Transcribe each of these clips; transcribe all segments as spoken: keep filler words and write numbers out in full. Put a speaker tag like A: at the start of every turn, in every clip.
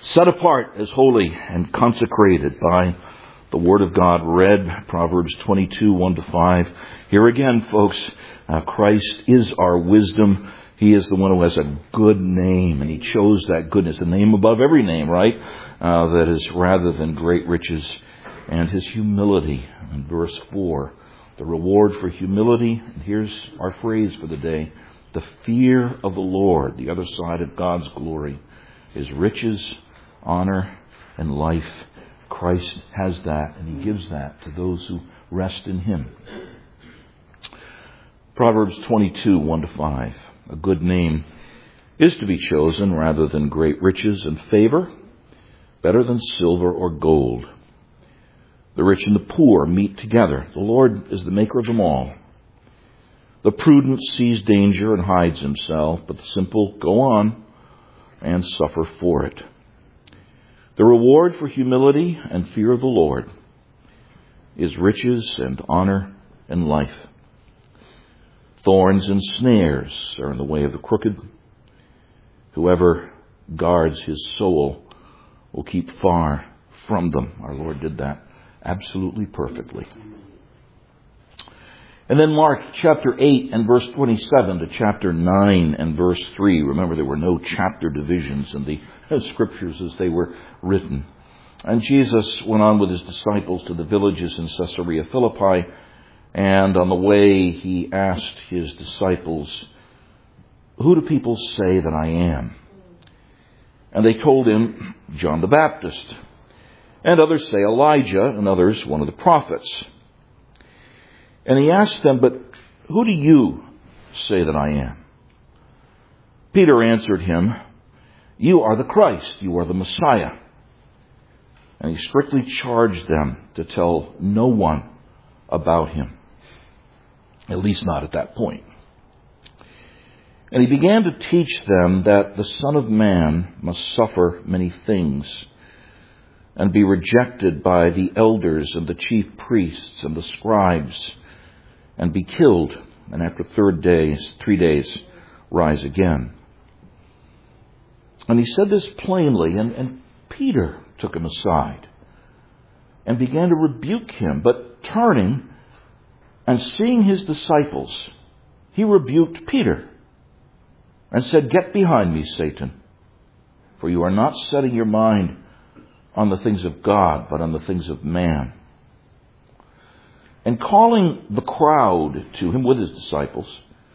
A: set apart as holy and consecrated by the Word of God, read Proverbs twenty-two, one to five. Here again, folks, uh, Christ is our wisdom. He is the one who has a good name, and He chose that goodness, a name above every name, right? Uh, that is rather than great riches, and His humility. In verse four, the reward for humility, and here's our phrase for the day, the fear of the Lord, the other side of God's glory, is riches, honor, and life. Christ has that, and He gives that to those who rest in Him. Proverbs twenty-two, one to five. A good name is to be chosen rather than great riches and favor, better than silver or gold. The rich and the poor meet together. The Lord is the maker of them all. The prudent sees danger and hides himself, but the simple go on and suffer for it. The reward for humility and fear of the Lord is riches and honor and life. Thorns and snares are in the way of the crooked. Whoever guards his soul will keep far from them. Our Lord did that absolutely perfectly. And then Mark chapter eight and verse twenty-seven to chapter nine and verse three. Remember, there were no chapter divisions in the Scriptures as they were written. And Jesus went on with His disciples to the villages in Caesarea Philippi. And on the way, He asked His disciples, "Who do people say that I am?" And they told Him, "John the Baptist. And others say Elijah, and others one of the prophets." And He asked them, "But who do you say that I am?" Peter answered Him, "You are the Christ, you are the Messiah." And He strictly charged them to tell no one about Him. At least not at that point. And He began to teach them that the Son of Man must suffer many things and be rejected by the elders and the chief priests and the scribes and be killed, and after third days, three days, rise again. And He said this plainly, and, and Peter took Him aside and began to rebuke Him. But turning and seeing His disciples, He rebuked Peter and said, "Get behind me, Satan, for you are not setting your mind on the things of God, but on the things of man." And calling the crowd to Him with His disciples,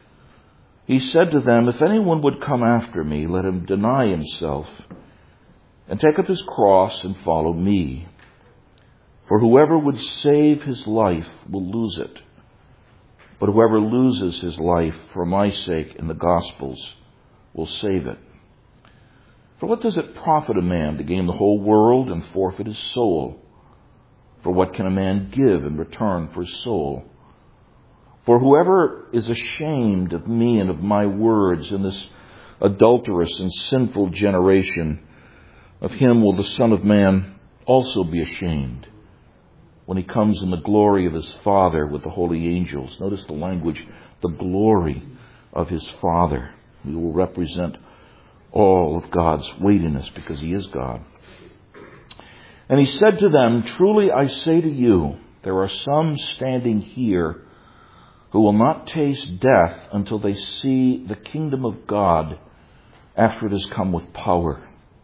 A: He said to them, "If anyone would come after me, let him deny himself and take up his cross and follow me. For whoever would save his life will lose it. But whoever loses his life for my sake in the Gospels will save it. For what does it profit a man to gain the whole world and forfeit his soul? For what can a man give in return for his soul? For whoever is ashamed of me and of my words in this adulterous and sinful generation, of him will the Son of Man also be ashamed when He comes in the glory of His Father with the holy angels." Notice the language, the glory of His Father. He will represent all of God's weightiness because He is God. And He said to them, "Truly I say to you, there are some standing here who will not taste death until they see the kingdom of God after it has come with power."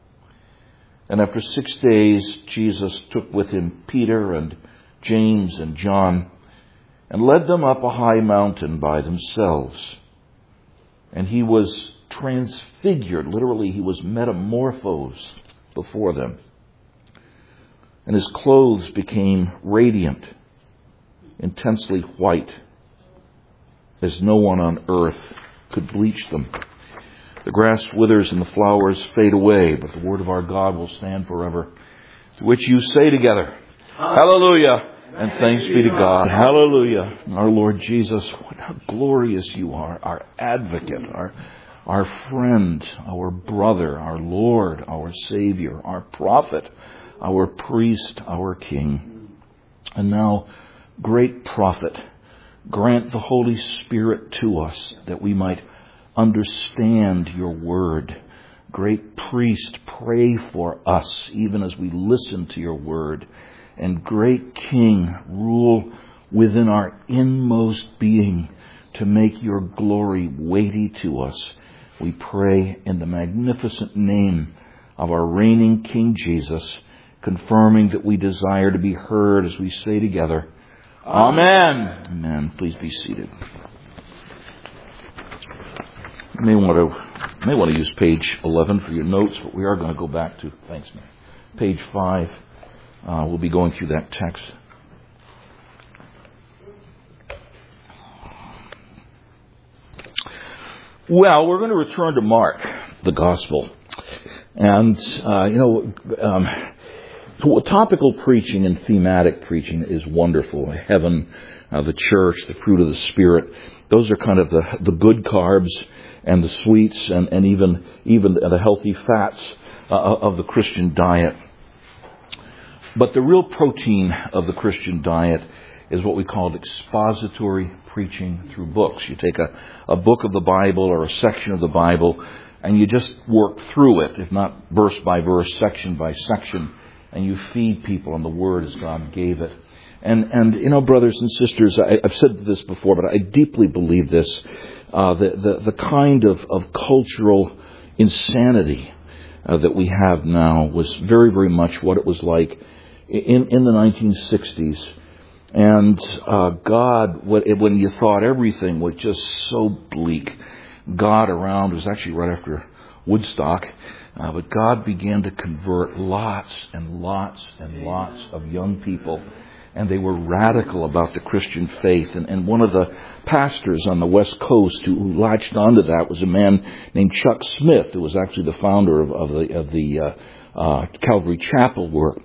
A: And after six days, Jesus took with Him Peter and James and John and led them up a high mountain by themselves. And He was transfigured. Literally, He was metamorphosed before them. And His clothes became radiant, intensely white, as no one on earth could bleach them. The grass withers and the flowers fade away, but the word of our God will stand forever. To which you say together, Hallelujah, and thanks be to God. Hallelujah. Our Lord Jesus, what how glorious you are, our advocate, our, our friend, our brother, our Lord, our Savior, our prophet, our priest, our King. And now, great prophet, grant the Holy Spirit to us that we might understand your word. Great priest, pray for us, even as we listen to your word. And great King, rule within our inmost being to make your glory weighty to us. We pray in the magnificent name of our reigning King Jesus, confirming that we desire to be heard as we say together, Amen. Amen. Please be seated. You may want to, may want to use page eleven for your notes, but we are going to go back to, thanks, man, page five. Uh, we'll be going through that text. Well, we're going to return to Mark, the Gospel. And, uh, you know, um, topical preaching and thematic preaching is wonderful. Heaven, uh, the church, the fruit of the Spirit. Those are kind of the, the good carbs and the sweets and, and even, even the healthy fats uh, of the Christian diet. But the real protein of the Christian diet is what we call expository preaching through books. You take a, a book of the Bible or a section of the Bible and you just work through it, if not verse by verse, section by section, and you feed people on the Word as God gave it. And, and you know, brothers and sisters, I, I've said this before, but I deeply believe this, uh, the, the, the kind of, of cultural insanity uh, that we have now was very, very much what it was like in, in the nineteen sixties. And uh, God, when you thought everything was just so bleak, God around, it was actually right after Woodstock, uh, but God began to convert lots and lots and lots of young people. And they were radical about the Christian faith. And, and one of the pastors on the West Coast who, who latched onto that was a man named Chuck Smith, who was actually the founder of, of the, of the uh, uh, Calvary Chapel work.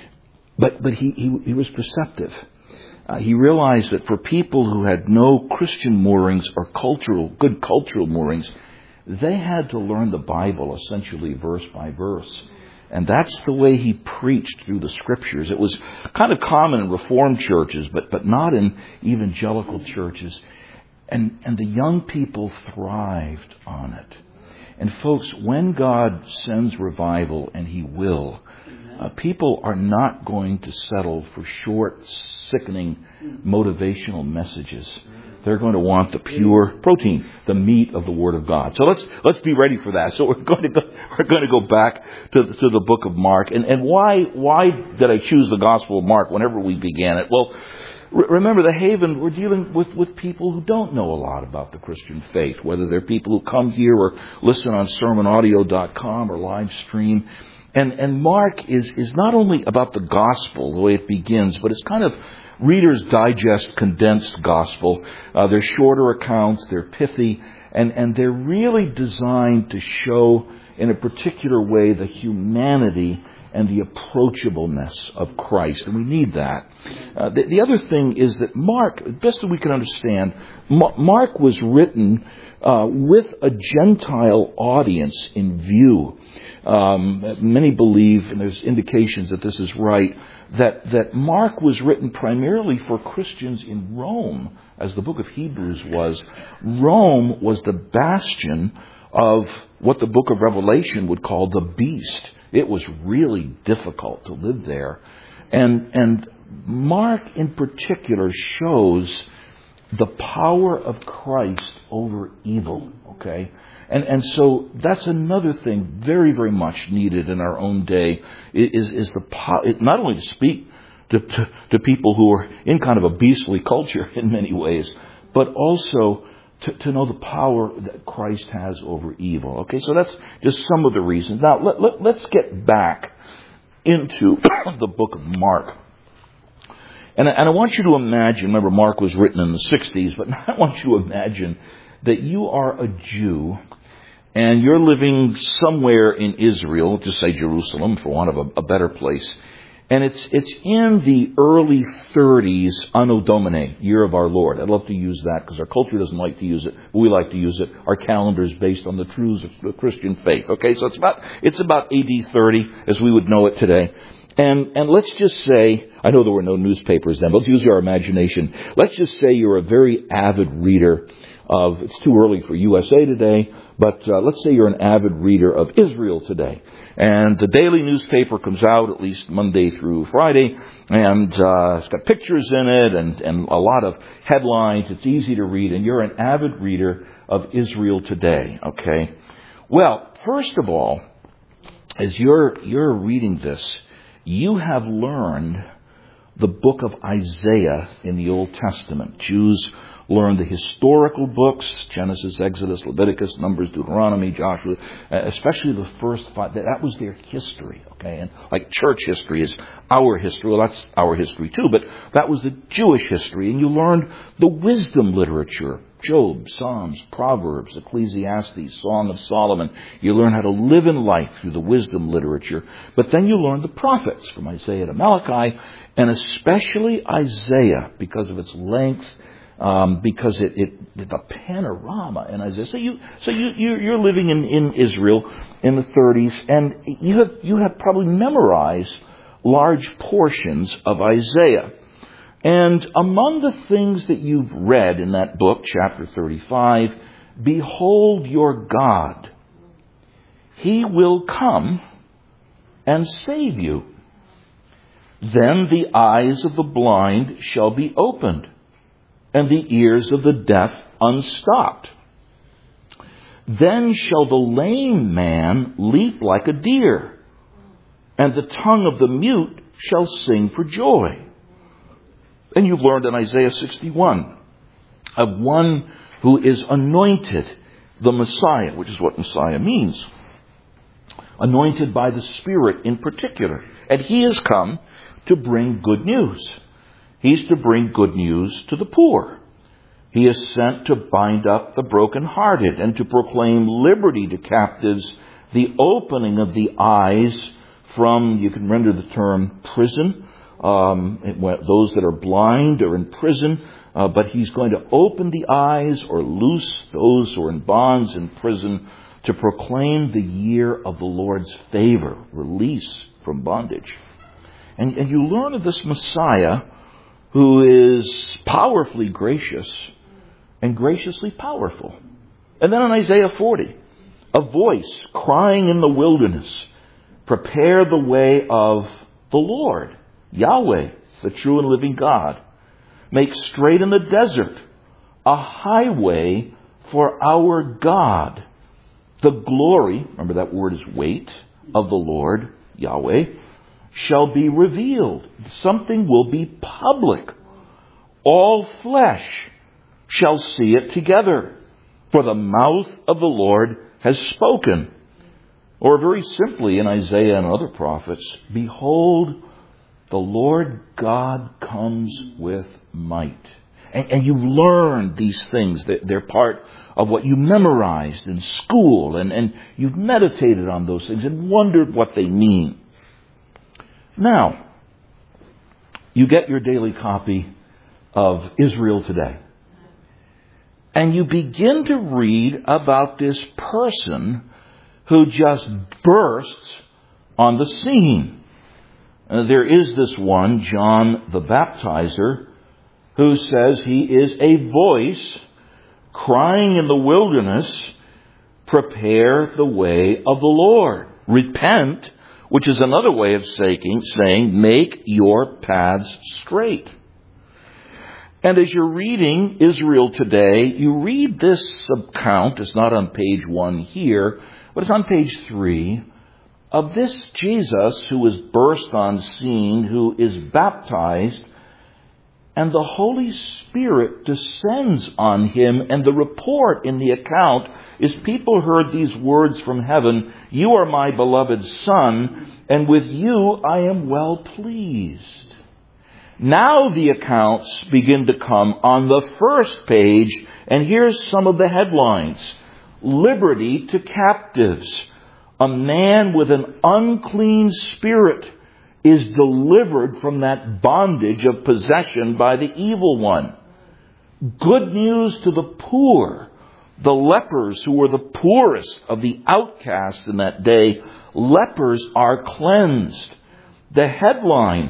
A: But, but he, he, he was perceptive. Uh, he realized that for people who had no Christian moorings or cultural, good cultural moorings, they had to learn the Bible essentially verse by verse. And that's the way he preached through the Scriptures. It was kind of common in Reformed churches, but, but not in evangelical churches. And, and the young people thrived on it. And folks, when God sends revival, and He will, Uh, people are not going to settle for short, sickening, motivational messages. They're going to want the pure protein, the meat of the Word of God. So let's let's be ready for that. So we're going to go, we're going to go back to the, to the book of Mark. And and why why did I choose the Gospel of Mark whenever we began it? Well, re- remember the Haven. We're dealing with with people who don't know a lot about the Christian faith, whether they're people who come here or listen on sermon audio dot com or live stream. And, and Mark is, is not only about the gospel, the way it begins, but it's kind of Reader's Digest condensed gospel. Uh, they're shorter accounts, they're pithy, and, and they're really designed to show in a particular way the humanity and the approachableness of Christ. And we need that. Uh, the, the other thing is that Mark, best that we can understand, Ma- Mark was written uh, with a Gentile audience in view. Um, many believe, and there's indications that this is right, that, that Mark was written primarily for Christians in Rome, as the book of Hebrews was. Rome was the bastion of what the book of Revelation would call the beast. It was really difficult to live there. And, and Mark in particular shows the power of Christ over evil, okay? And and so that's another thing very, very much needed in our own day is is the not only to speak to, to, to people who are in kind of a beastly culture in many ways, but also to, to know the power that Christ has over evil. Okay, so that's just some of the reasons. Now let, let, let's get back into the book of Mark. And, and I want you to imagine, remember Mark was written in the sixties, but I want you to imagine that you are a Jew and you're living somewhere in Israel, just say Jerusalem for want of a, a better place. And it's it's in the early thirties, Anno Domini, year of our Lord. I'd love to use that because our culture doesn't like to use it, but we like to use it. Our calendar is based on the truths of the Christian faith. Okay, so it's about it's about A D thirty as we would know it today. And and let's just say, I know there were no newspapers then, but let's use our imagination. Let's just say you're a very avid reader of, it's too early for U S A Today, but uh, let's say you're an avid reader of Israel Today. And the daily newspaper comes out at least Monday through Friday, and uh, it's got pictures in it and, and a lot of headlines. It's easy to read, and you're an avid reader of Israel Today, okay? Well, first of all, as you're you're reading this, you have learned the book of Isaiah in the Old Testament. Jews learned the historical books, Genesis, Exodus, Leviticus, Numbers, Deuteronomy, Joshua, especially the first five. That was their history, okay? And like church history is our history. Well, that's our history too, but that was the Jewish history. And you learned the wisdom literature, Job, Psalms, Proverbs, Ecclesiastes, Song of Solomon. You learn how to live in life through the wisdom literature. But then you learn the prophets from Isaiah to Malachi, and especially Isaiah because of its length, um, because it, it the panorama in Isaiah. So you so you you're living in, in Israel in the thirties, and you have you have probably memorized large portions of Isaiah. And among the things that you've read in that book, chapter thirty-five, behold your God. He will come and save you. Then the eyes of the blind shall be opened, and the ears of the deaf unstopped. Then shall the lame man leap like a deer, and the tongue of the mute shall sing for joy. And you've learned in Isaiah sixty-one of one who is anointed, the Messiah, which is what Messiah means. Anointed by the Spirit in particular. And he has come to bring good news. He's to bring good news to the poor. He is sent to bind up the brokenhearted and to proclaim liberty to captives, the opening of the eyes from, you can render the term, prison. Um, those that are blind are in prison, uh, but he's going to open the eyes or loose those who are in bonds in prison to proclaim the year of the Lord's favor, release from bondage. And, and you learn of this Messiah who is powerfully gracious and graciously powerful. And then in Isaiah forty, a voice crying in the wilderness, prepare the way of the Lord, Yahweh, the true and living God. Make straight in the desert a highway for our God. The glory, remember that word is weight, of the Lord, Yahweh, shall be revealed. Something will be public. All flesh shall see it together, for the mouth of the Lord has spoken. Or very simply in Isaiah and other prophets, behold, the Lord God comes with might. And, and you learn these things. They're part of what you memorized in school. And, and you've meditated on those things and wondered what they mean. Now, you get your daily copy of Israel Today. And you begin to read about this person who just bursts on the scene. Uh, there is this one, John the Baptizer, who says he is a voice crying in the wilderness, prepare the way of the Lord. Repent, which is another way of saying, saying make your paths straight. And as you're reading Israel Today, you read this account, it's not on page one here, but it's on page three, of this Jesus who is burst on scene, who is baptized, and the Holy Spirit descends on him, and the report in the account is people heard these words from heaven, you are my beloved Son, and with you I am well pleased. Now the accounts begin to come on the first page, and here's some of the headlines. Liberty to captives. A man with an unclean spirit is delivered from that bondage of possession by the evil one. Good news to the poor. The lepers, who were the poorest of the outcasts in that day, lepers are cleansed. The headline,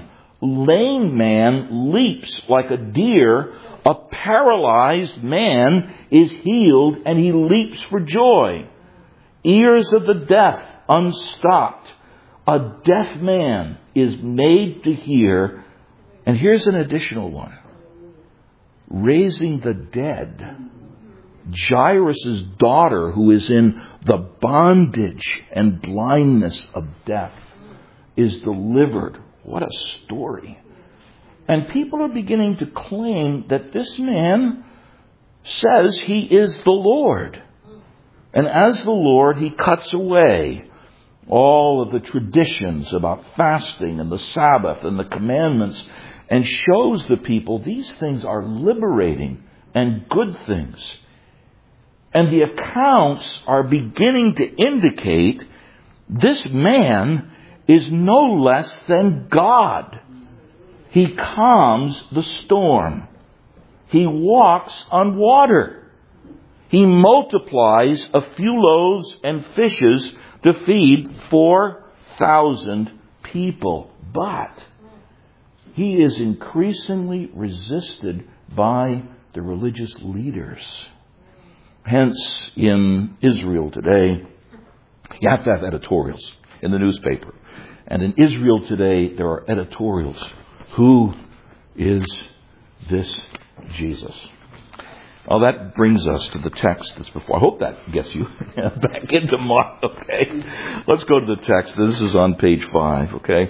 A: lame man leaps like a deer. A paralyzed man is healed and he leaps for joy. Ears of the deaf unstopped. A deaf man is made to hear. And here's an additional one. Raising the dead. Jairus' daughter, who is in the bondage and blindness of death, is delivered. What a story. And people are beginning to claim that this man says he is the Lord. And as the Lord, he cuts away all of the traditions about fasting and the Sabbath and the commandments and shows the people these things are liberating and good things. And the accounts are beginning to indicate this man is no less than God. He calms the storm. He walks on water. He multiplies a few loaves and fishes to feed four thousand people. But he is increasingly resisted by the religious leaders. Hence, in Israel today, you have to have editorials in the newspaper. And in Israel today, there are editorials. Who is this Jesus? Well, that brings us to the text that's before. I hope that gets you back into Mark, okay? Let's go to the text. This is on page five, okay?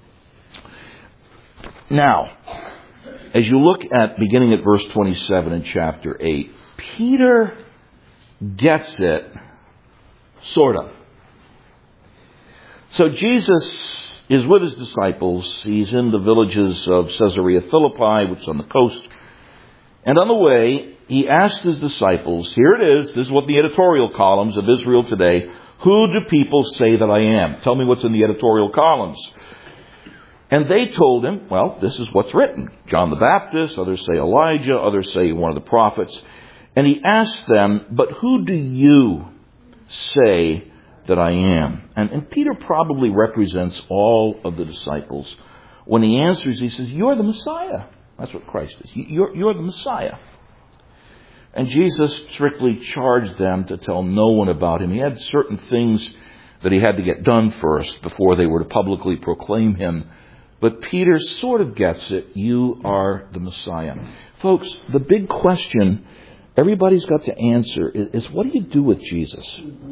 A: Now, as you look at, beginning at verse twenty-seven in chapter eight, Peter gets it, sort of. So Jesus is with his disciples. He's in the villages of Caesarea Philippi, which is on the coast. And on the way, he asked his disciples, here it is, this is what the editorial columns of Israel today, who do people say that I am? Tell me what's in the editorial columns. And they told him, well, this is what's written. John the Baptist, others say Elijah, others say one of the prophets. And he asked them, but who do you say that I am? And, and Peter probably represents all of the disciples. When he answers, he says, you're the Messiah. That's what Christ is. You're, you're the Messiah. And Jesus strictly charged them to tell no one about him. He had certain things that he had to get done first before they were to publicly proclaim him. But Peter sort of gets it. You are the Messiah. Folks, the big question everybody's got to answer is, is what do you do with Jesus?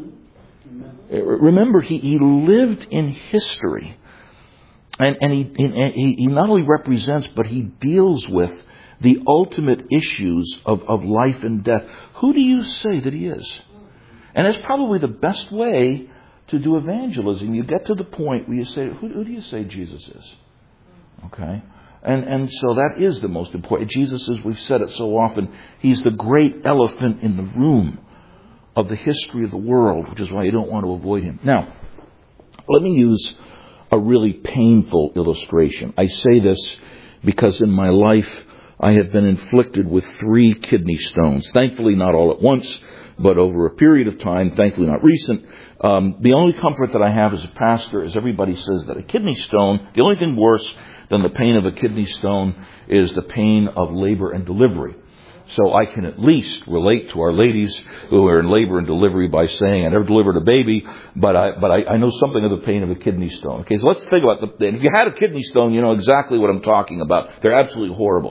A: Mm-hmm. Remember, he, he lived in history. And, and he, he, he not only represents, but he deals with the ultimate issues of, of life and death. Who do you say that he is? And that's probably the best way to do evangelism. You get to the point where you say, who, who do you say Jesus is? Okay? And and so that is the most important. Jesus is, we've said it so often, he's the great elephant in the room of the history of the world, which is why you don't want to avoid him. Now, let me use a really painful illustration. I say this because in my life I have been inflicted with three kidney stones. Thankfully not all at once, but over a period of time, thankfully not recent. Um, the only comfort that I have as a pastor is everybody says that a kidney stone, the only thing worse than the pain of a kidney stone is the pain of labor and delivery. So I can at least relate to our ladies who are in labor and delivery by saying, I never delivered a baby, but I but I, I know something of the pain of a kidney stone. Okay, so let's think about the, if you had a kidney stone, you know exactly what I'm talking about. They're absolutely horrible.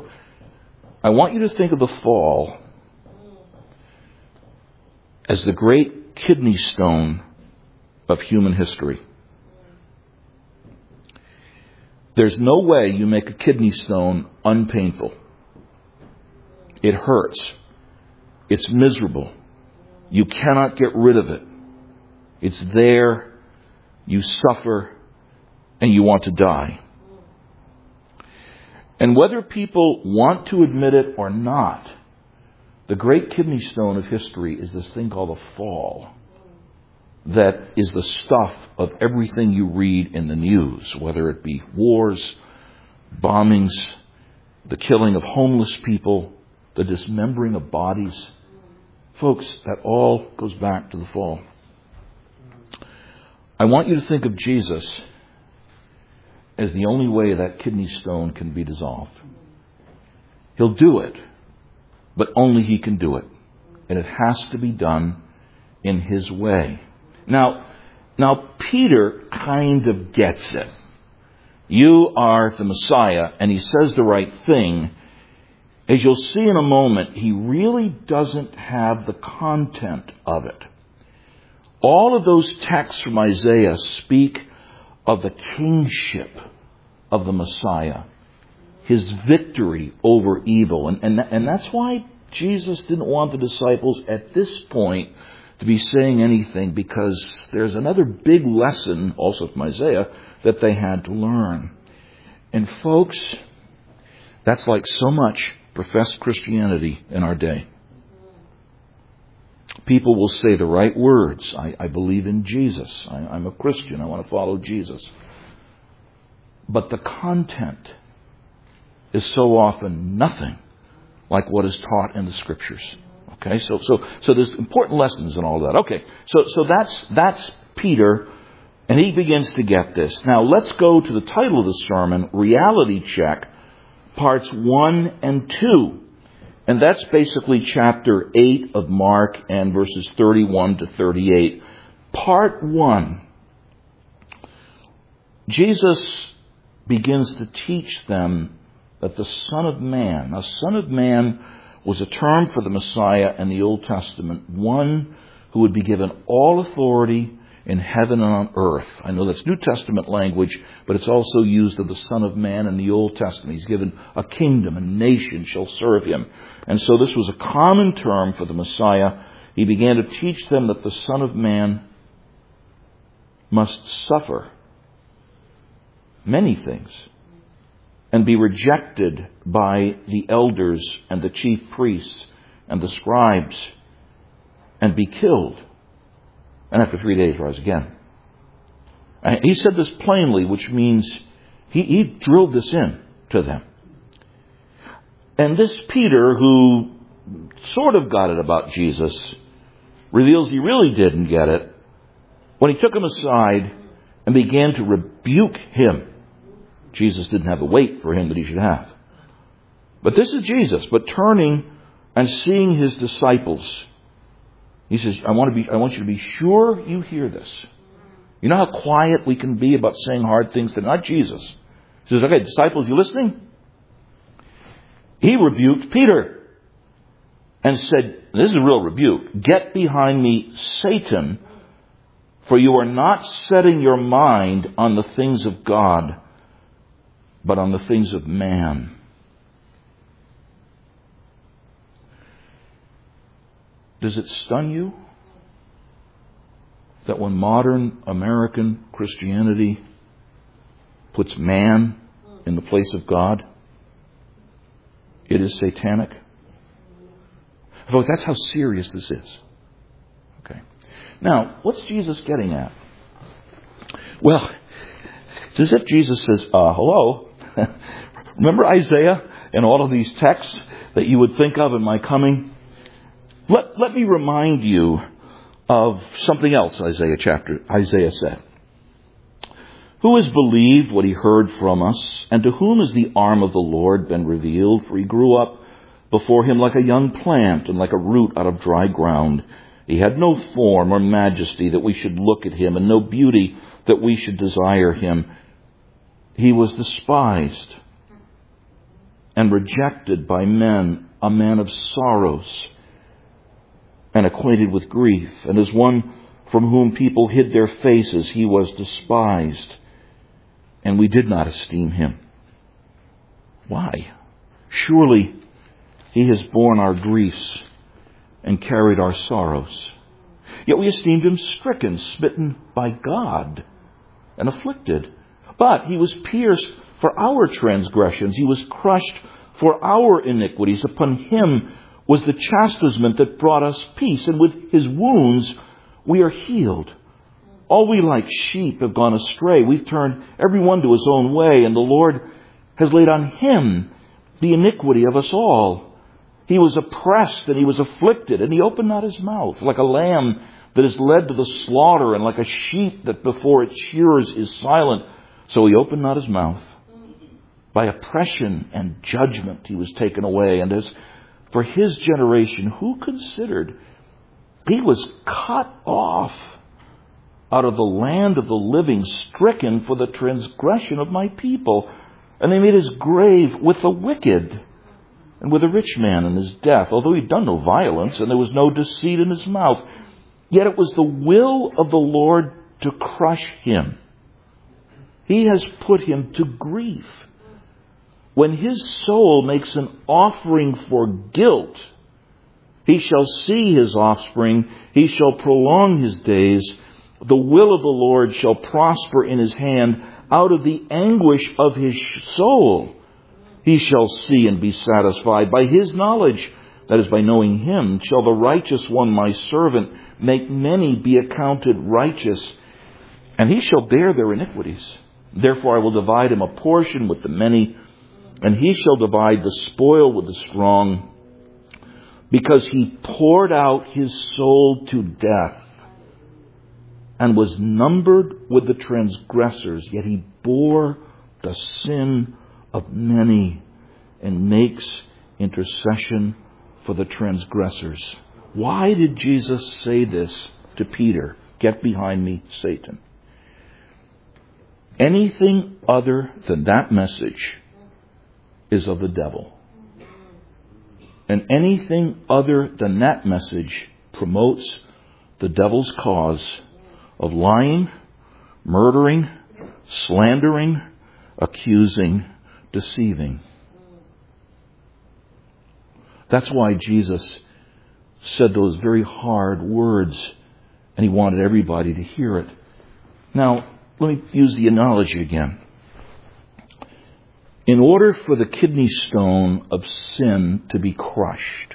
A: I want you to think of the fall as the great kidney stone of human history. There's no way you make a kidney stone unpainful. It hurts. It's miserable. You cannot get rid of it. It's there. You suffer and you want to die. And whether people want to admit it or not, the great kidney stone of history is this thing called the fall. That is the stuff of everything you read in the news, whether it be wars, bombings, the killing of homeless people, the dismembering of bodies. Folks, that all goes back to the fall. I want you to think of Jesus as the only way that kidney stone can be dissolved. He'll do it, but only He can do it. And it has to be done in His way. Now, now Peter kind of gets it. You are the Messiah, and he says the right thing. As you'll see in a moment, he really doesn't have the content of it. All of those texts from Isaiah speak of the kingship of the Messiah, His victory over evil. And, and, and that's why Jesus didn't want the disciples at this point to be saying anything, because there's another big lesson, also from Isaiah, that they had to learn. And folks, that's like so much professed Christianity in our day. People will say the right words. I, I believe in Jesus. I, I'm a Christian. I want to follow Jesus. But the content is so often nothing like what is taught in the Scriptures. Okay, so so so there's important lessons in all of that. Okay, so so that's that's Peter, and he begins to get this. Now let's go to the title of the sermon, Reality Check, parts one and two. And that's basically chapter eight of Mark and verses thirty-one to thirty-eight. Part one. Jesus begins to teach them that the Son of Man, now Son of Man was a term for the Messiah in the Old Testament, one who would be given all authority in heaven and on earth. I know that's New Testament language, but it's also used of the Son of Man in the Old Testament. He's given a kingdom, a nation shall serve him. And so this was a common term for the Messiah. He began to teach them that the Son of Man must suffer many things and be rejected by the elders and the chief priests and the scribes and be killed. And after three days, rise again. And he said this plainly, which means he, he drilled this in to them. And this Peter, who sort of got it about Jesus, reveals he really didn't get it when he took him aside and began to rebuke him. Jesus didn't have the weight for him that he should have. But this is Jesus. But turning and seeing his disciples, he says, I want to be, I want you to be sure you hear this. You know how quiet we can be about saying hard things to not Jesus. He says, okay, disciples, you listening? He rebuked Peter and said, this is a real rebuke, get behind me, Satan, for you are not setting your mind on the things of God, but on the things of man. Does it stun you that when modern American Christianity puts man in the place of God, it is satanic? Folks, that's how serious this is. Okay. Now, what's Jesus getting at? Well, it's as if Jesus says, uh, hello. Remember Isaiah and all of these texts that you would think of in my coming? Let, let me remind you of something else Isaiah chapter Isaiah said. Who has believed what he heard from us, and to whom has the arm of the Lord been revealed? For he grew up before him like a young plant and like a root out of dry ground. He had no form or majesty that we should look at him, and no beauty that we should desire him. He was despised and rejected by men, a man of sorrows and acquainted with grief. And as one from whom people hid their faces, he was despised, and we did not esteem him. Why? Surely he has borne our griefs and carried our sorrows. Yet we esteemed him stricken, smitten by God, and afflicted. But he was pierced for our transgressions. He was crushed for our iniquities. Upon him was the chastisement that brought us peace. And with his wounds we are healed. All we like sheep have gone astray. We've turned every one to his own way. And the Lord has laid on him the iniquity of us all. He was oppressed and he was afflicted, and he opened not his mouth. Like a lamb that is led to the slaughter, and like a sheep that before its shearers is silent, So he opened not his mouth. By oppression and judgment he was taken away. And as for his generation, who considered he was cut off out of the land of the living, stricken for the transgression of my people. And they made his grave with the wicked and with a rich man in his death, although he'd done no violence and there was no deceit in his mouth. Yet it was the will of the Lord to crush him. He has put him to grief. When his soul makes an offering for guilt, he shall see his offspring, he shall prolong his days. The will of the Lord shall prosper in his hand. Out of the anguish of his soul he shall see and be satisfied. By his knowledge, that is by knowing him, shall the righteous one, my servant, make many be accounted righteous, and he shall bear their iniquities. Therefore I will divide him a portion with the many, and he shall divide the spoil with the strong, because he poured out his soul to death and was numbered with the transgressors, yet he bore the sin of many and makes intercession for the transgressors. Why did Jesus say this to Peter? Get behind me, Satan. Anything other than that message is of the devil. And anything other than that message promotes the devil's cause of lying, murdering, slandering, accusing, deceiving. That's why Jesus said those very hard words, and he wanted everybody to hear it. Now, let me use the analogy again. In order for the kidney stone of sin to be crushed,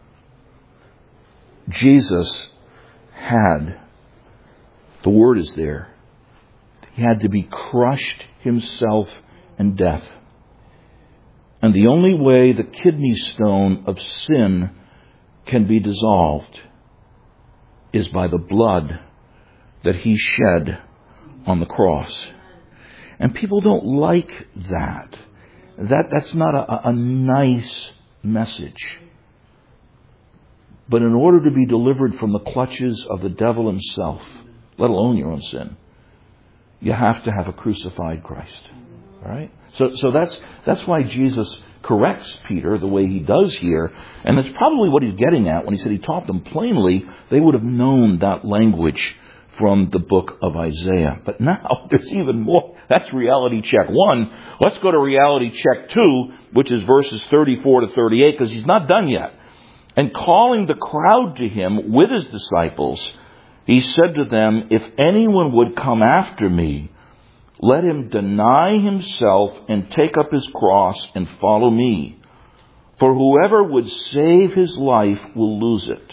A: Jesus had, the word is there, he had to be crushed himself in death. And the only way the kidney stone of sin can be dissolved is by the blood that he shed on the cross. And people don't like that. That that's not a, a nice message. But in order to be delivered from the clutches of the devil himself, let alone your own sin, you have to have a crucified Christ. All right? So so that's that's why Jesus corrects Peter the way he does here. And that's probably what he's getting at when he said he taught them plainly. They would have known that language from the book of Isaiah. But now there's even more. That's reality check one. Let's go to reality check two, which is verses thirty-four to thirty-eight, because he's not done yet. And calling the crowd to him with his disciples, he said to them, if anyone would come after me, let him deny himself and take up his cross and follow me. For whoever would save his life will lose it.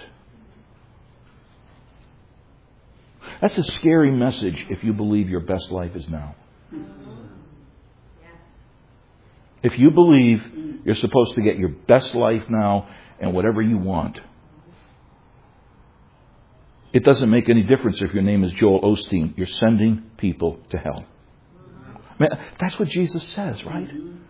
A: That's a scary message if you believe your best life is now. If you believe you're supposed to get your best life now and whatever you want, it doesn't make any difference if your name is Joel Osteen. You're sending people to hell. I mean, that's what Jesus says, right?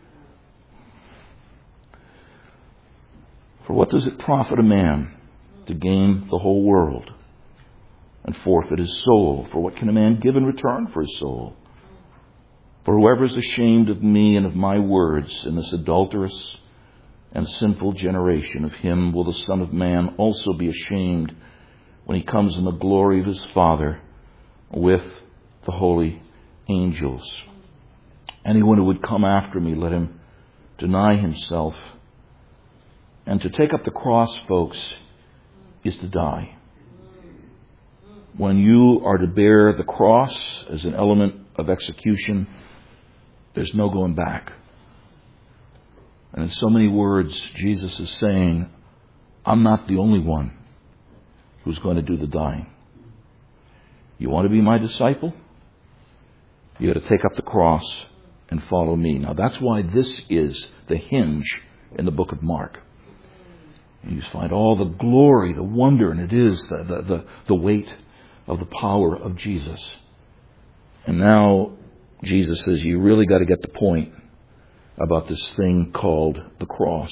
A: For what does it profit a man to gain the whole world and forfeit his soul? For what can a man give in return for his soul? For whoever is ashamed of me and of my words in this adulterous and sinful generation, of him will the Son of Man also be ashamed when he comes in the glory of his Father with the holy angels. Anyone who would come after me, let him deny himself. And to take up the cross, folks, is to die. When you are to bear the cross as an element of execution, there's no going back. And in so many words, Jesus is saying, I'm not the only one who's going to do the dying. You want to be my disciple? You got to take up the cross and follow me. Now that's why this is the hinge in the book of Mark. You find all the glory, the wonder, and it is the, the, the, the weight of the power of Jesus. And now Jesus says, you really got to get the point about this thing called the cross.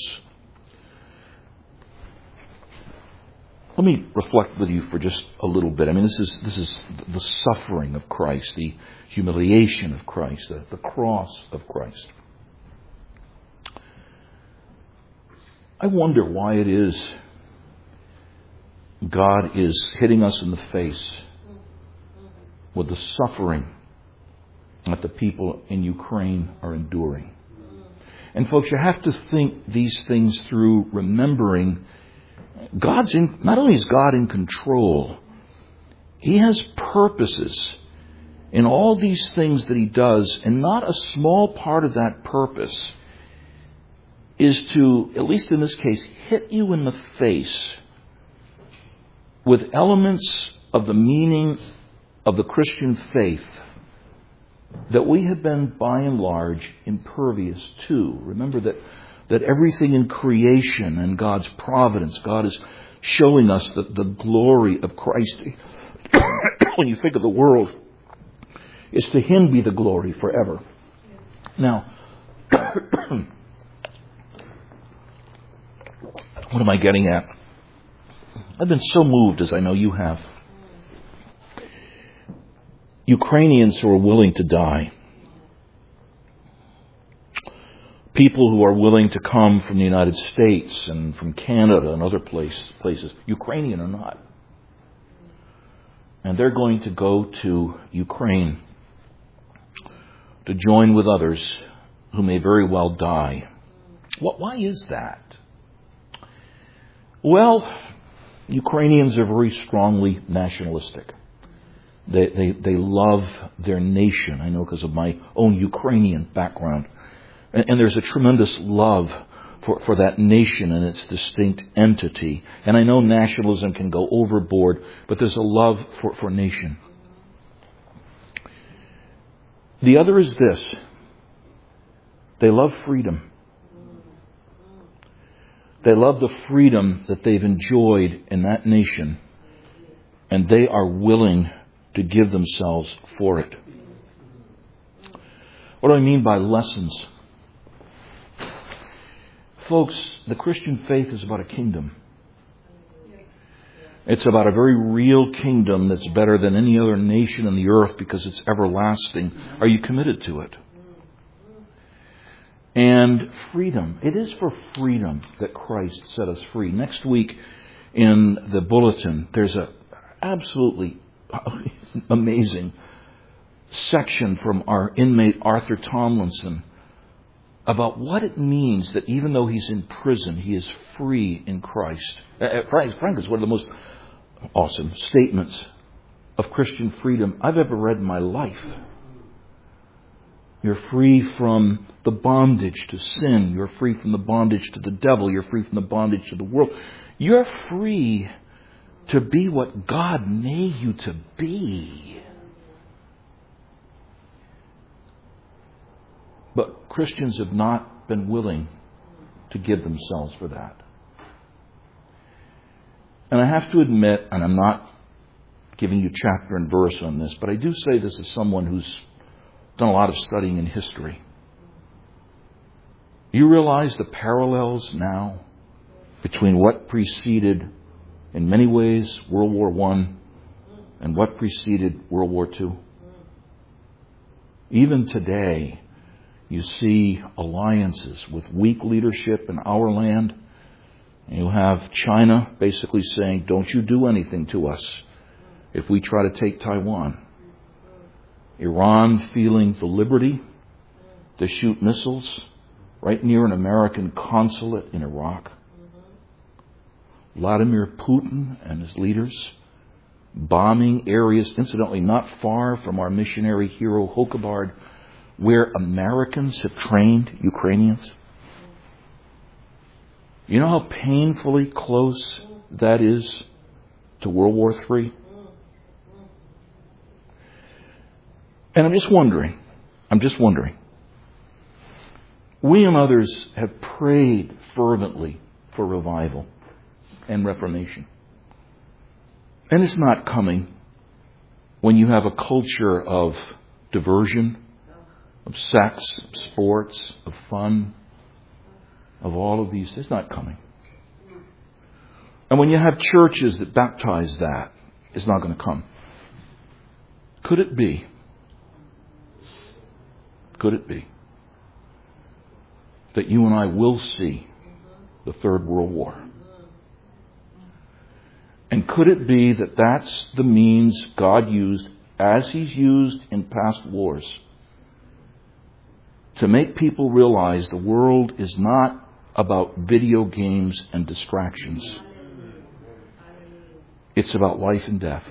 A: Let me reflect with you for just a little bit. I mean, this is this is the suffering of Christ, the humiliation of Christ, the, the cross of Christ. I wonder why it is God is hitting us in the face with the suffering that the people in Ukraine are enduring. And folks, you have to think these things through, remembering God's in, not only is God in control, He has purposes in all these things that He does, and not a small part of that purpose is to, at least in this case, hit you in the face with elements of the meaning of the Christian faith that we have been, by and large, impervious to. Remember that, that everything in creation and God's providence, God is showing us the, the glory of Christ. When you think of the world, it's to Him be the glory forever. Now, what am I getting at? I've been so moved, as I know you have. Ukrainians who are willing to die. People who are willing to come from the United States and from Canada and other place, places, Ukrainian or not. And they're going to go to Ukraine to join with others who may very well die. What, why is that? Well, Ukrainians are very strongly nationalistic. They, they, they love their nation. I know because of my own Ukrainian background. And, and there's a tremendous love for, for that nation and its distinct entity. And I know nationalism can go overboard, but there's a love for, for nation. The other is this. They love freedom. They love the freedom that they've enjoyed in that nation, and they are willing to give themselves for it. What do I mean by lessons? Folks, the Christian faith is about a kingdom. It's about a very real kingdom that's better than any other nation on the earth because it's everlasting. Are you committed to it? And freedom. It is for freedom that Christ set us free. Next week in the bulletin, there's a absolutely amazing section from our inmate Arthur Tomlinson about what it means that even though he's in prison, he is free in Christ. Uh, Frank, Frank is one of the most awesome statements of Christian freedom I've ever read in my life. You're free from the bondage to sin. You're free from the bondage to the devil. You're free from the bondage to the world. You're free to be what God made you to be. But Christians have not been willing to give themselves for that. And I have to admit, and I'm not giving you chapter and verse on this, but I do say this as someone who's done a lot of studying in history. You realize the parallels now between what preceded, in many ways, World War One and what preceded World War Two? Even today, you see alliances with weak leadership in our land. You have China basically saying, don't you do anything to us if we try to take Taiwan. Iran feeling the liberty to shoot missiles right near an American consulate in Iraq. Vladimir Putin and his leaders bombing areas, incidentally not far from our missionary hero Hokabard, where Americans have trained Ukrainians. You know how painfully close that is to World War Three? And I'm just wondering, I'm just wondering, we and others have prayed fervently for revival and reformation. And it's not coming when you have a culture of diversion of sex, of sports, of fun, of all of these. It's not coming. And when you have churches that baptize that, it's not going to come. Could it be? Could it be that you and I will see the Third World War? And could it be that that's the means God used, as He's used in past wars, to make people realize the world is not about video games and distractions. It's about life and death.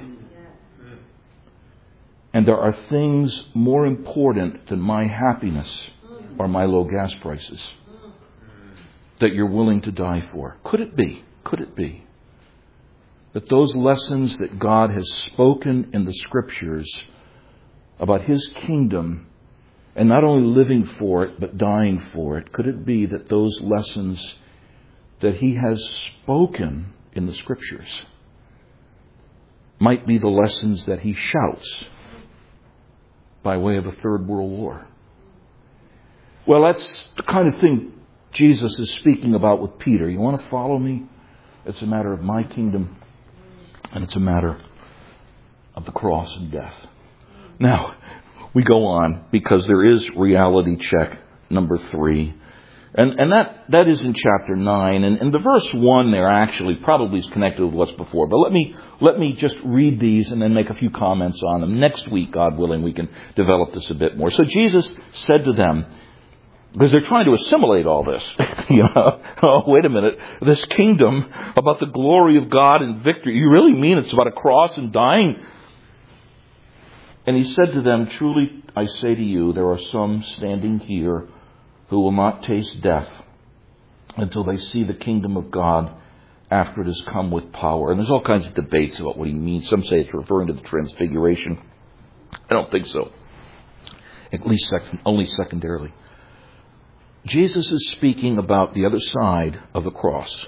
A: And there are things more important than my happiness or my low gas prices that you're willing to die for. Could it be? Could it be that those lessons that God has spoken in the Scriptures about His kingdom, and not only living for it, but dying for it, could it be that those lessons that He has spoken in the Scriptures might be the lessons that He shouts by way of a third world war? Well, that's the kind of thing Jesus is speaking about with Peter. You want to follow me? It's a matter of my kingdom, and it's a matter of the cross and death. Now, we go on because there is reality check number three. And and that, that is in chapter nine. And, and the verse one there actually probably is connected with what's before. But let me let me just read these and then make a few comments on them. Next week, God willing, we can develop this a bit more. So Jesus said to them, because they're trying to assimilate all this. you know, oh, wait a minute. This kingdom about the glory of God and victory. You really mean it's about a cross and dying? And He said to them, truly I say to you, there are some standing here who will not taste death until they see the kingdom of God after it has come with power. And there's all kinds of debates about what He means. Some say it's referring to the transfiguration. I don't think so. At least sec- only secondarily. Jesus is speaking about the other side of the cross.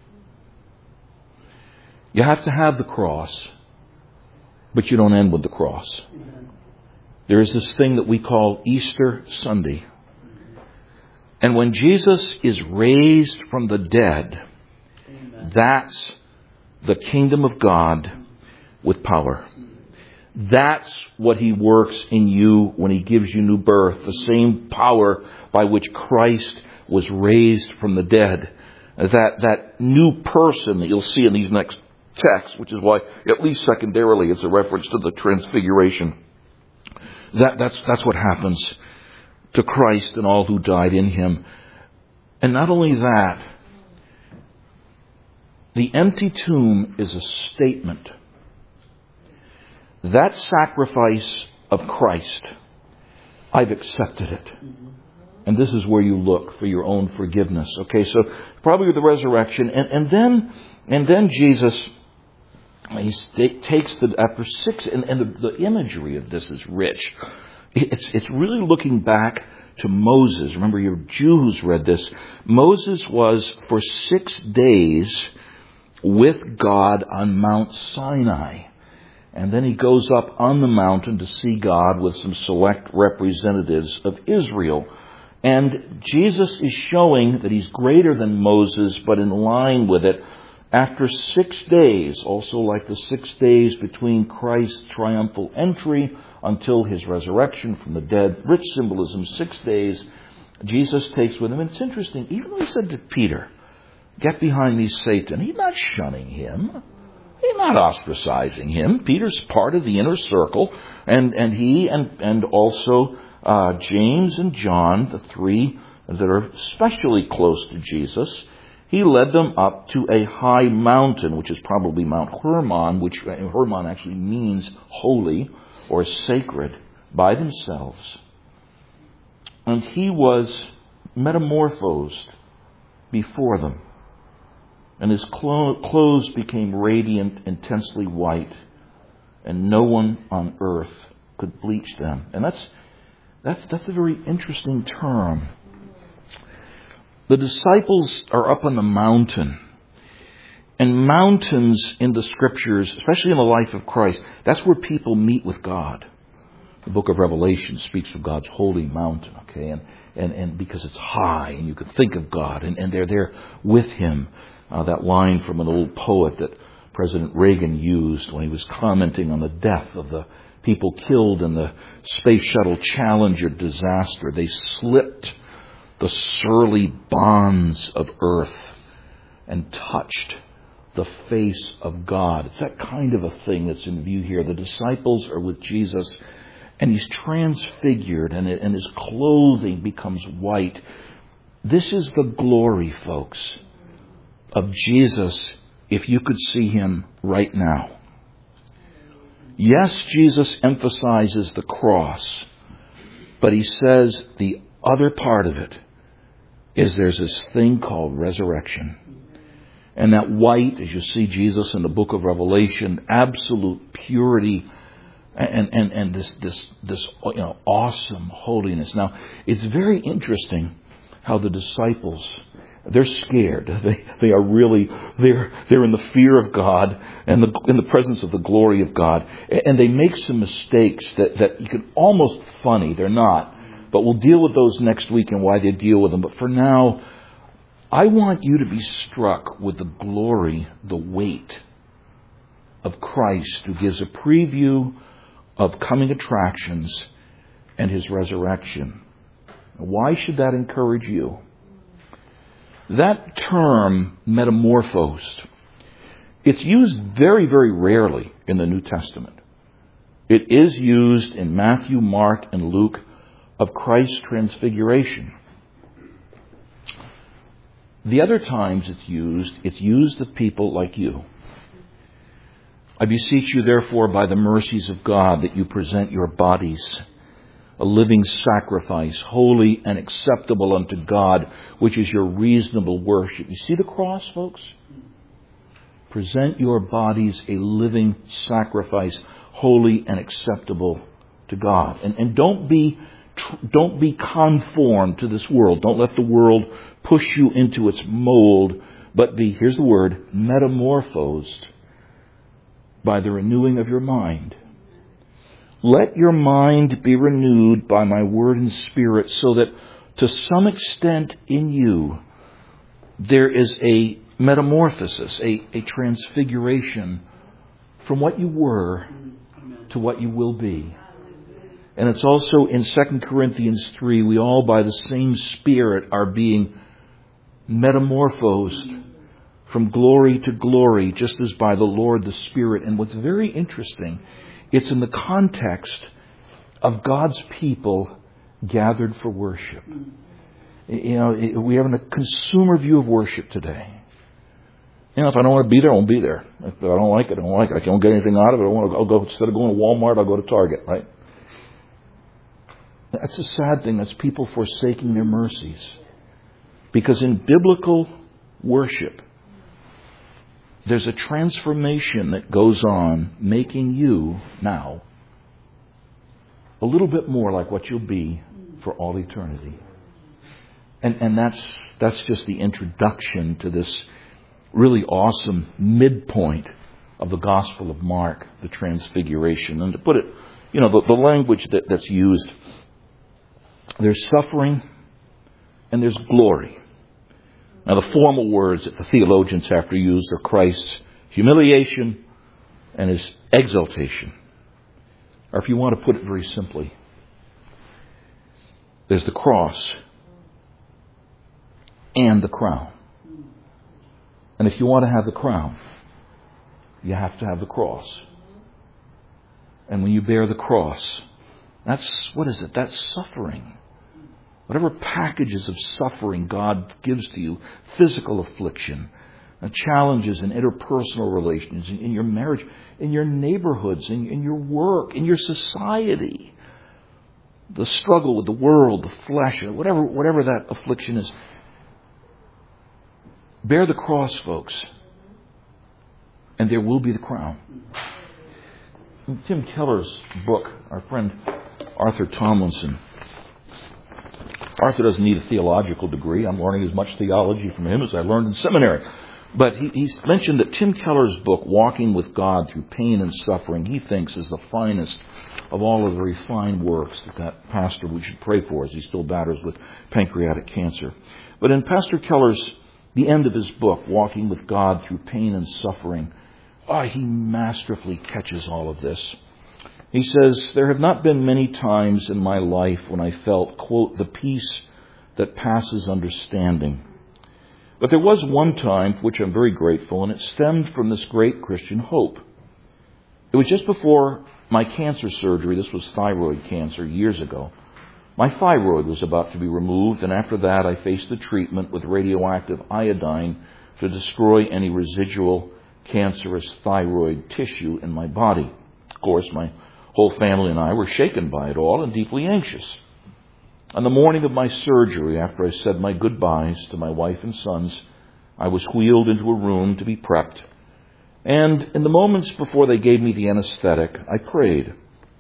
A: You have to have the cross, but you don't end with the cross. There is this thing that we call Easter Sunday. And when Jesus is raised from the dead, that's the kingdom of God with power. That's what He works in you when He gives you new birth. The same power by which Christ was raised from the dead. That, that new person that you'll see in these next texts, which is why, at least secondarily, it's a reference to the transfiguration. That, that's, that's what happens to Christ and all who died in Him. And not only that, the empty tomb is a statement. That sacrifice of Christ, I've accepted it. And this is where you look for your own forgiveness. Okay, so probably the resurrection. And, and then and then Jesus, he st- takes the, after six, and, and the, the imagery of this is rich. It's, it's really looking back to Moses. Remember, your Jews read this. Moses was for six days with God on Mount Sinai. And then he goes up on the mountain to see God with some select representatives of Israel. And Jesus is showing that He's greater than Moses, but in line with it. After six days, also like the six days between Christ's triumphal entry until His resurrection from the dead, rich symbolism, six days, Jesus takes with Him. And it's interesting, even though He said to Peter, get behind me, Satan, He's not shunning him. He's not ostracizing him. Peter's part of the inner circle, and, and he and, and also uh, James and John, the three that are especially close to Jesus, He led them up to a high mountain, which is probably Mount Hermon, which Hermon actually means holy or sacred by themselves. And He was metamorphosed before them. And His clothes became radiant, intensely white, and no one on earth could bleach them. And that's that's that's a very interesting term. The disciples are up on the mountain. And mountains in the Scriptures, especially in the life of Christ, that's where people meet with God. The book of Revelation speaks of God's holy mountain, okay, and, and, and because it's high and you can think of God and, and they're there with Him. Uh, that line from an old poet that President Reagan used when he was commenting on the death of the people killed in the Space Shuttle Challenger disaster. They slipped the surly bonds of earth and touched the face of God. It's that kind of a thing that's in view here. The disciples are with Jesus and He's transfigured and, it, and His clothing becomes white. This is the glory, folks, of Jesus if you could see Him right now. Yes, Jesus emphasizes the cross, but He says the other part of it is there's this thing called resurrection. And that white, as you see Jesus in the book of Revelation, absolute purity and, and, and this, this, this, you know, awesome holiness. Now, it's very interesting how the disciples, they're scared. They, they are really, they're, they're in the fear of God and the, in the presence of the glory of God. And they make some mistakes that, that you can almost funny. They're not. But we'll deal with those next week and why they deal with them. But for now, I want you to be struck with the glory, the weight of Christ, who gives a preview of coming attractions and His resurrection. Why should that encourage you? That term, metamorphosed, it's used very, very rarely in the New Testament. It is used in Matthew, Mark, and Luke of Christ's transfiguration. The other times it's used, it's used of people like you. I beseech you, therefore, by the mercies of God, that you present your bodies a living sacrifice, holy and acceptable unto God, which is your reasonable worship. You see the cross, folks? Present your bodies a living sacrifice, holy and acceptable to God. And, and don't be don't be conformed to this world. Don't let the world push you into its mold, but be, here's the word, metamorphosed by the renewing of your mind. Let your mind be renewed by my word and spirit, so that to some extent in you there is a metamorphosis, a, a transfiguration from what you were to what you will be. And it's also in Second Corinthians three, we all by the same Spirit are being metamorphosed from glory to glory, just as by the Lord the Spirit. And what's very interesting, it's in the context of God's people gathered for worship. You know, we have a consumer view of worship today. You know, if I don't want to be there, I won't be there. If I don't like it, I don't like it. I can't get anything out of it. I want to, I'll go, instead of going to Walmart, I'll go to Target, right? That's a sad thing. That's people forsaking their mercies. Because in biblical worship, there's a transformation that goes on, making you now a little bit more like what you'll be for all eternity. And and that's that's just the introduction to this really awesome midpoint of the Gospel of Mark, the Transfiguration. And to put it, you know, the, the language that, that's used, there's suffering and there's glory. Now, the formal words that the theologians have to use are Christ's humiliation and His exaltation. Or if you want to put it very simply, there's the cross and the crown. And if you want to have the crown, you have to have the cross. And when you bear the cross, that's, what is it? That's suffering. Whatever packages of suffering God gives to you, physical affliction, challenges in interpersonal relations, in your marriage, in your neighborhoods, in, in your work, in your society, the struggle with the world, the flesh, whatever, whatever that affliction is. Bear the cross, folks, and there will be the crown. In Tim Keller's book, our friend Arthur Tomlinson, Arthur doesn't need a theological degree. I'm learning as much theology from him as I learned in seminary. But he, he's mentioned that Tim Keller's book, Walking with God Through Pain and Suffering, he thinks is the finest of all of the refined works that that pastor we should pray for as he still battles with pancreatic cancer. But in Pastor Keller's, the end of his book, Walking with God Through Pain and Suffering, oh, he masterfully catches all of this. He says, there have not been many times in my life when I felt, quote, the peace that passes understanding. But there was one time for which I'm very grateful, and it stemmed from this great Christian hope. It was just before my cancer surgery. This was thyroid cancer years ago. My thyroid was about to be removed, and after that I faced the treatment with radioactive iodine to destroy any residual cancerous thyroid tissue in my body. Of course, my whole family and I were shaken by it all and deeply anxious. On the morning of my surgery, after I said my goodbyes to my wife and sons, I was wheeled into a room to be prepped. And in the moments before they gave me the anesthetic, I prayed.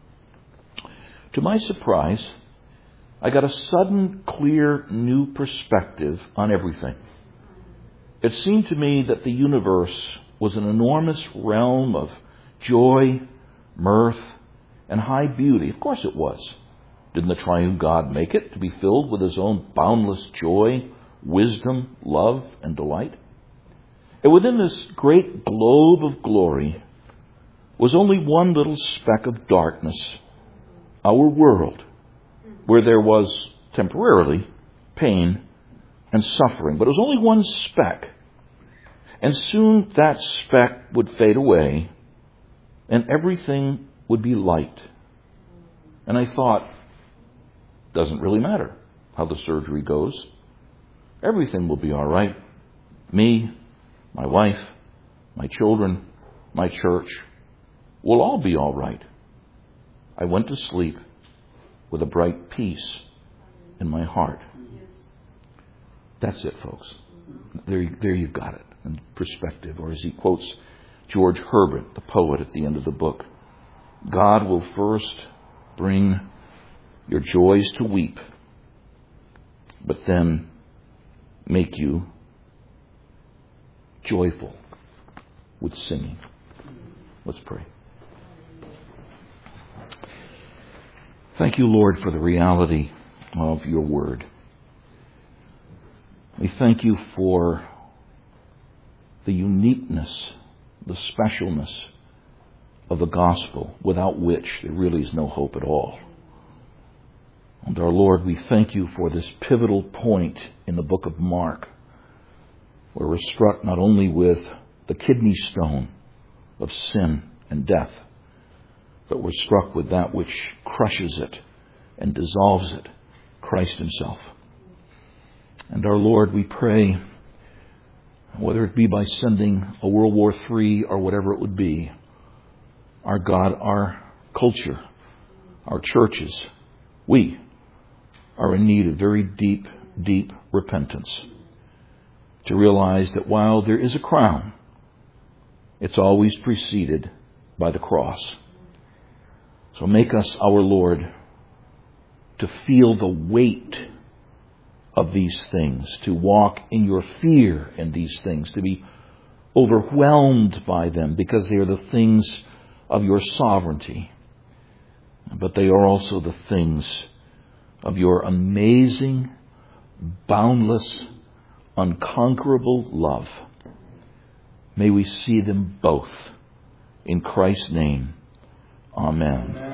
A: To my surprise, I got a sudden, clear, new perspective on everything. It seemed to me that the universe was an enormous realm of joy, mirth, and high beauty. Of course it was. Didn't the triune God make it to be filled with His own boundless joy, wisdom, love, and delight? And within this great globe of glory was only one little speck of darkness, our world, where there was temporarily pain and suffering. But it was only one speck. And soon that speck would fade away and everything would be light. And I thought, doesn't really matter how the surgery goes. Everything will be all right. Me, my wife, my children, my church will all be all right. I went to sleep with a bright peace in my heart. That's it, folks. There, there you've got it in perspective. Or as he quotes George Herbert, the poet, at the end of the book, God will first bring your joys to weep, but then make you joyful with singing. Let's pray. Thank you, Lord, for the reality of your word. We thank you for the uniqueness, the specialness of the gospel, without which there really is no hope at all. And our Lord, we thank you for this pivotal point in the book of Mark, where we're struck not only with the kidney stone of sin and death, but we're struck with that which crushes it and dissolves it, Christ himself. And our Lord, we pray, whether it be by sending a World War Three or whatever it would be, our God, our culture, our churches, we are in need of very deep, deep repentance. To realize that while there is a crown, it's always preceded by the cross. So make us, our Lord, to feel the weight of these things, to walk in your fear in these things, to be overwhelmed by them because they are the things of your sovereignty. But they are also the things of your amazing, boundless, unconquerable love. May we see them both. In Christ's name, amen. Amen.